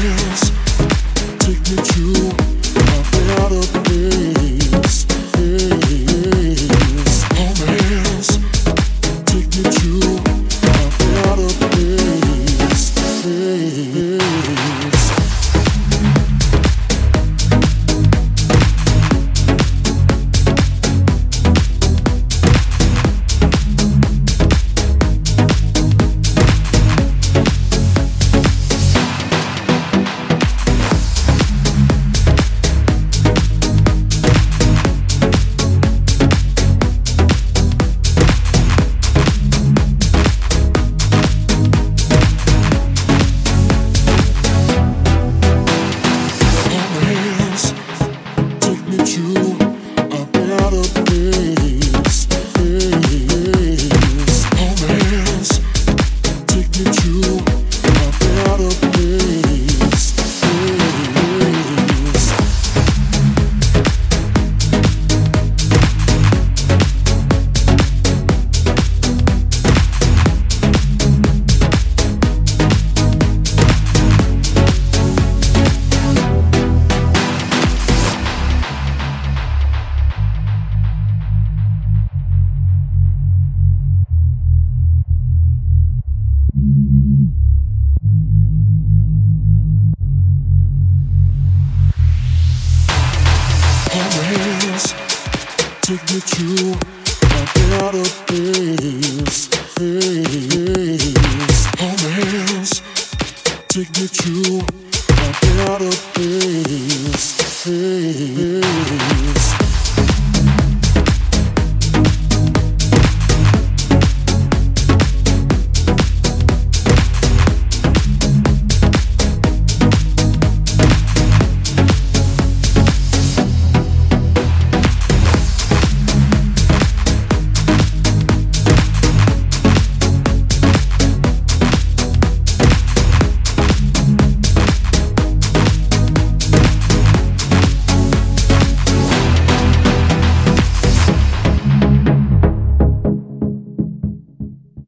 hands, take me to a better place. Hold my hands, take me to a better place. Take me to a better place. Hold my hands, take me to a better place.